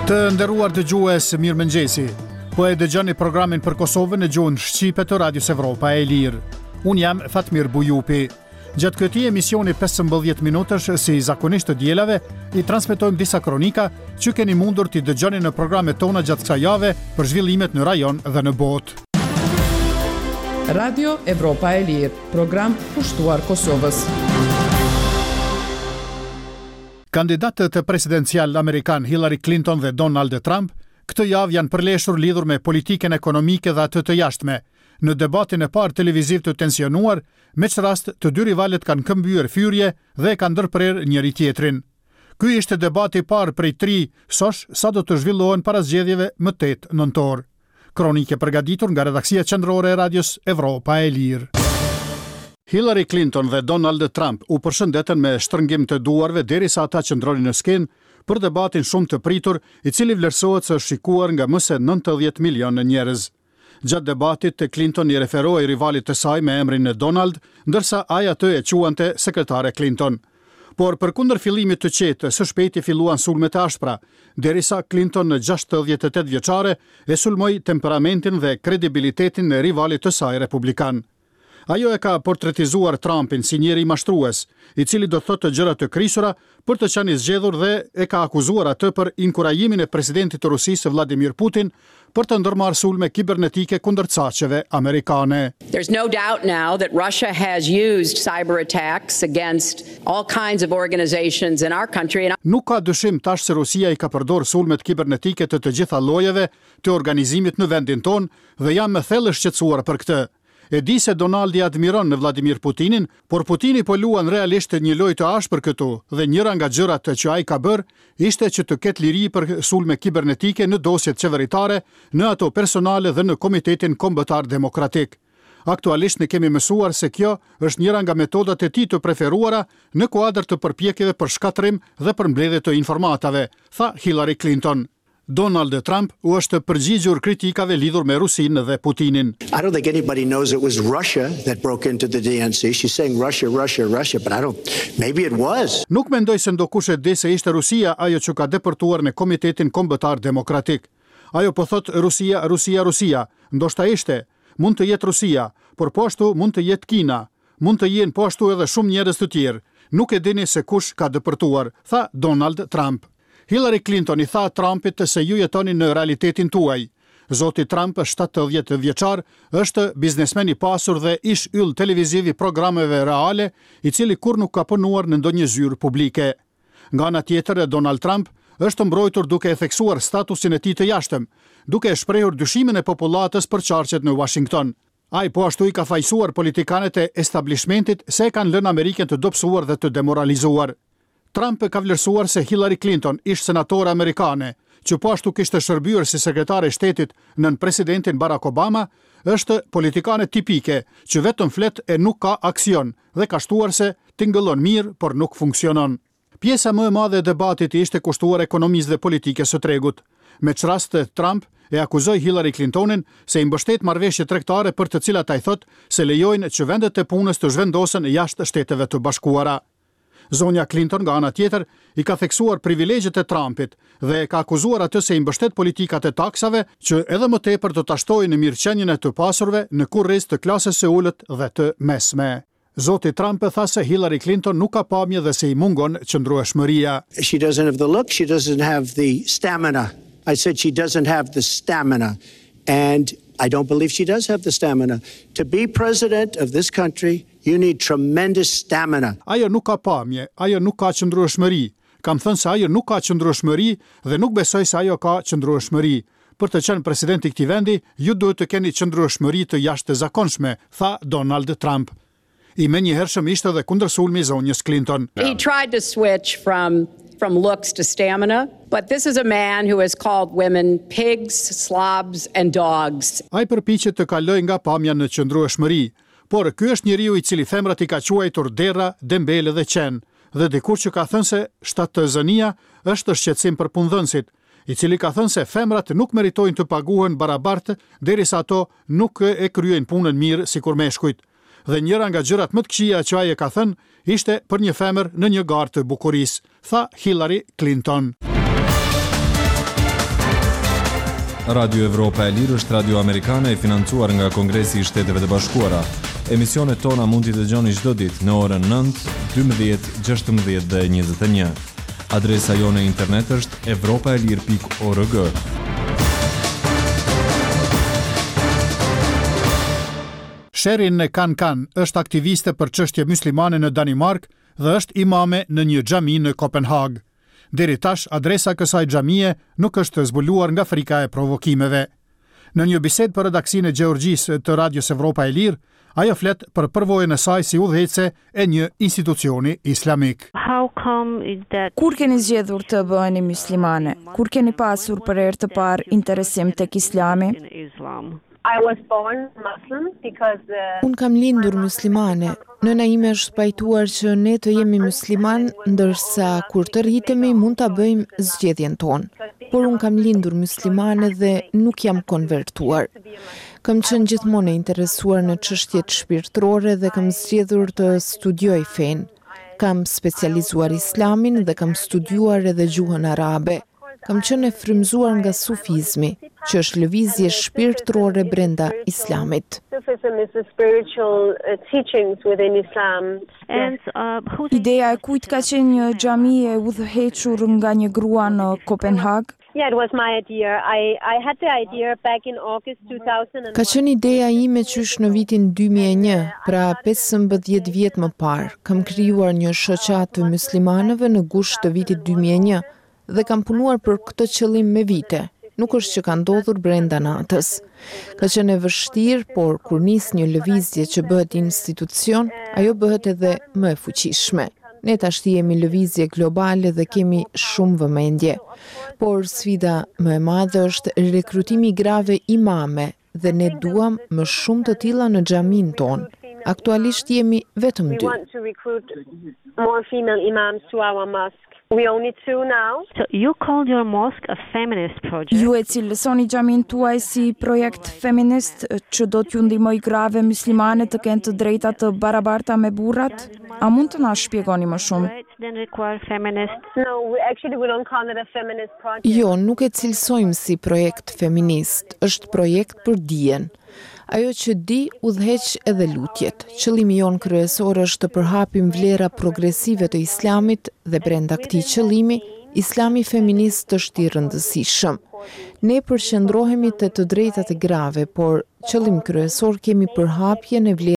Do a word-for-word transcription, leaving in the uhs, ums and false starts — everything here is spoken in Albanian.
Të nderuar dëgjues, mirëmëngjesi. Po e dëgjoni programin për Kosovën në gjuhën shqipe të Radios Evropa e Lirë. Unë jam Fatmir Bujupi. Gjatë këtij emisioni pesëmbëdhjetë minutash, si zakonisht të dielave, i transmetojmë disa kronika që keni mundur t'i dëgjoni në programet tona gjatë kësaj jave për zhvillimet në rajon dhe në botë. Radio Evropa e Lirë, program pushtuar Kosovës. Kandidatët presidencial amerikan Hillary Clinton dhe Donald Trump këtë javë janë përleshur lidhur me politikën ekonomike dhe atë të jashtme. Në debatin e parë televiziv të tensionuar, me që rast të dy rivalet kanë këmbyer fyrje dhe kanë ndërprer njëri tjetrin. Ky ishte debati i parë prej tri sosh sa do të zhvillohen para zgjedhjeve më tetë nëntor. Kronike përgatitur nga redaksia qendrore e Radios Evropa e Lirë. Hillary Clinton dhe Donald Trump u përshëndetën me shtrëngim të duarve derisa ata qëndronin në skenë për debatin shumë të pritur, i cili vlerësohet se është shikuar nga më se nëntëdhjetë milionë njerëz. Gjatë debatit, Clinton i referoi rivalit të saj me emrin e Donald, ndërsa ai atë e quante sekretare Clinton. Por përkundër fillimit të qetë, së shpejti filluan sulmet e ashpra, derisa Clinton në gjashtëdhjetë e tetë vjeçare e sulmoi temperamentin dhe kredibilitetin e rivalit të saj republikan. Ajo e ka portretizuar Trumpin si njeri mashtrues, i cili do thotë gjëra të krisura për të qenë i zgjedhur dhe e ka akuzuar atë për inkurajimin e presidentit të Rusisë Vladimir Putin për të ndërmarrë sulme kibernetike kundër caqeve amerikane. There's no doubt now that Russia has used cyber attacks against all kinds of organizations in our country. Nuk ka dyshim tash se Rusia i ka përdorur sulmet kibernetike të të gjitha llojeve të organizimit në vendin ton dhe jam me thellë shqetësuar për këtë. E di se Donaldi admiron në Vladimir Putinin, por Putini po luan realisht një lojë të ashpër këtu dhe njëra nga gjërat që ai ka bërë ishte që të ketë liri për sulme kibernetike në dosjet qeveritare, në ato personale dhe në Komitetin Kombëtar Demokratik. Aktualisht ne kemi mësuar se kjo është njëra nga metodat e tij të preferuara në kuadër të përpjekjeve për shkatrim dhe për mbledhje të informatave, tha Hillary Clinton. Donald Trump u është përgjigjur kritikave lidhur me Rusinë dhe Putinin. I don't think anybody knows it was Russia that broke into the D N C. She's saying Russia, Russia, Russia, but I don't. Maybe it was. Nuk mendoj se ndokush e di se ishte Rusia ajo që ka deportuar në Komitetin Kombëtar Demokratik. Ajo po thot Rusia, Rusia, Rusia. Ndoshta ishte, mund të jetë Rusia, por po ashtu mund të jetë Kina. Mund të jenë po ashtu edhe shumë njerëz të tjerë. Nuk e dini se kush ka deportuar, tha Donald Trump. Hillary Clinton i tha Trumpit se ju jetoni në realitetin tuaj. Zoti Trump, shtatëdhjetë vjeçar, është biznesmen i pasur dhe ish yll televiziv i programeve reale, i cili kur nuk ka punuar në ndonjë zyrë publike. Nga ana tjetër, Donald Trump është mbrojtur duke e theksuar statusin e tij të jashtëm, duke e shprehur dyshimin e popullatës për çarqet në Washington. Ai po ashtu i ka fajsuar politikanët e establishmentit se e kanë lënë Amerikën të dobësuar dhe të demoralizuar. Trump ka vlerësuar se Hillary Clinton, ish senatore amerikane, që po ashtu kishte shërbyer si sekretare e shtetit nën presidentin Barack Obama, është politikane tipike, që vetëm flet e nuk ka aksion dhe ka shtuar se tingëllon mirë, por nuk funksionon. Pjesa më e madhe e debatit ishte kushtuar ekonomisë dhe politikës së tregut. Me çrast Trump e akuzoi Hillary Clintonin se i mbështet marrëveshje tregtare për të cilat ai thot se lejojnë që vendet e punës të zhvendosen jashtë Shteteve të Bashkuara. Zonja Clinton nga ana tjetër i ka theksuar privilegjet e Trumpit dhe e ka akuzuar atë se i mbështet politikat e taksave që edhe më tepër do ta shtojnë në mirëqenien e të pasurve në kurriz të klasës së ulët dhe të mesme. Zoti Trump tha se Hillary Clinton nuk ka pamje dhe se i mungon qëndrueshmëria. She doesn't have the look, she doesn't have the stamina. I said she doesn't have the stamina. And I don't believe she does have the stamina. To be president of this country, you need tremendous stamina. Ajo nuk ka pamje, ajo nuk ka qëndrueshmëri. Kam thënë se ajo nuk ka qëndrueshmëri dhe nuk besoj se ajo ka qëndrueshmëri. Për të qenë president i këtij vendi, ju duhet të keni qëndrueshmëri të jashtëzakonshme, tha Donald Trump. I menjëhershëm ishte edhe kundërsulmi i zonjës Clinton. He tried to switch from from looks to stamina, but this is a man who has called women pigs, slobs and dogs. Ai përpiqet të kalojë nga pamja në qëndrueshmëri, por ky është njeriu i cili femrat i ka quajtur derra, dembele dhe qen, dhe dikur që ka thënë se shtatëzënia është shqetësim për punëdhënësit, i cili ka thënë se femrat nuk meritojnë të paguhen barabartë derisa ato nuk e kryejnë punën mirë sikur meshkujt. Dhe njëra nga gjërat më të këqija që ai e ka thënë ishte për një femër në një garë të bukurisë, tha Hillary Clinton. Radio Evropa e Lirë është radio amerikane e financuar nga Kongresi i Shteteve të Bashkuara. Emisionet tona mund t'i dëgjoni çdo ditë në orën nëntë, dymbëdhjetë, gjashtëmbëdhjetë dhe njëzet e një. Adresa jone internet është evropaelir pikë org. Sherin Kan Kan është aktiviste për çështje muslimane në Danimark dhe është imame në një xhami në Kopenhag. Deri tash, adresa kësaj xhamie nuk është zbuluar nga frika e provokimeve. Në një bisedë për redaksinë e Gjeorgjisë të Radios Evropa e Lirë, ajo flet për përvojën e saj si udhëheqëse e një institucioni islamik. That... Kur keni zgjedhur të bëheni muslimane? Kur keni pasur për herë të parë interesim tek Islami? I was born Muslim because uh... Unë kam lindur muslimane. Nëna ime është pajtuar që ne të jemi musliman, ndërsa kur të rritemi mund ta bëjmë zgjedhjen tonë. Por unë kam lindur muslimane dhe nuk jam konvertuar. Kam qenë gjithmonë e interesuar në çështjet shpirtërore dhe kam zgjedhur të studioj fen. Kam specializuar islamin dhe kam studiuar edhe gjuhën arabe. Kam qenë e frymzuar nga sufizmi, që është lëvizje shpirtërore brenda islamit. Ideja e kujt ka qenë një xhami e udhëhequr nga një grua në Kopenhag? Yeah, it was my idea. I I had the idea back in August two thousand. Ka qenë ideja ime qysh në vitin dy mijë e një, pra pesëmbëdhjetë vjet më parë. Kam krijuar një shoqat të muslimanëve në gusht të vitit dy mijë e një dhe kam punuar për këtë qëllim me vite. Nuk është që ka ndodhur brenda natës. Ka qenë e vështirë, por kur nis një lëvizje që bëhet institucion, ajo bëhet edhe më e fuqishme. Ne tash jemi lëvizje globale dhe kemi shumë vëmendje. Por sfida më e madhe është rekrutimi i grave imame dhe ne duam më shumë të tilla në xhamin ton. Aktualisht jemi vetëm dy. We want to recruit more female imams to our mosque. We only two now. So you called your mosque a feminist project. Ju e cilësoni xhamin tuaj si projekt feminist që do t'ju ndihmoj grave muslimane të kenë të drejta të barabarta me burrat? A mund të na shpjegoni më shumë? No, we actually we don't call it a feminist project. Jo, nuk e cilësojmë si projekt feminist, është projekt për dijen. Ajo që di udhëheq edhe lutjet. Qëllimi jon kryesor është të përhapim vlera progresive të islamit dhe brenda këtij qëllimi, islami feminist është i rëndësishëm. Ne përqendrohemi te të drejtat e grave, por qëllim kryesor kemi përhapjen e vlerave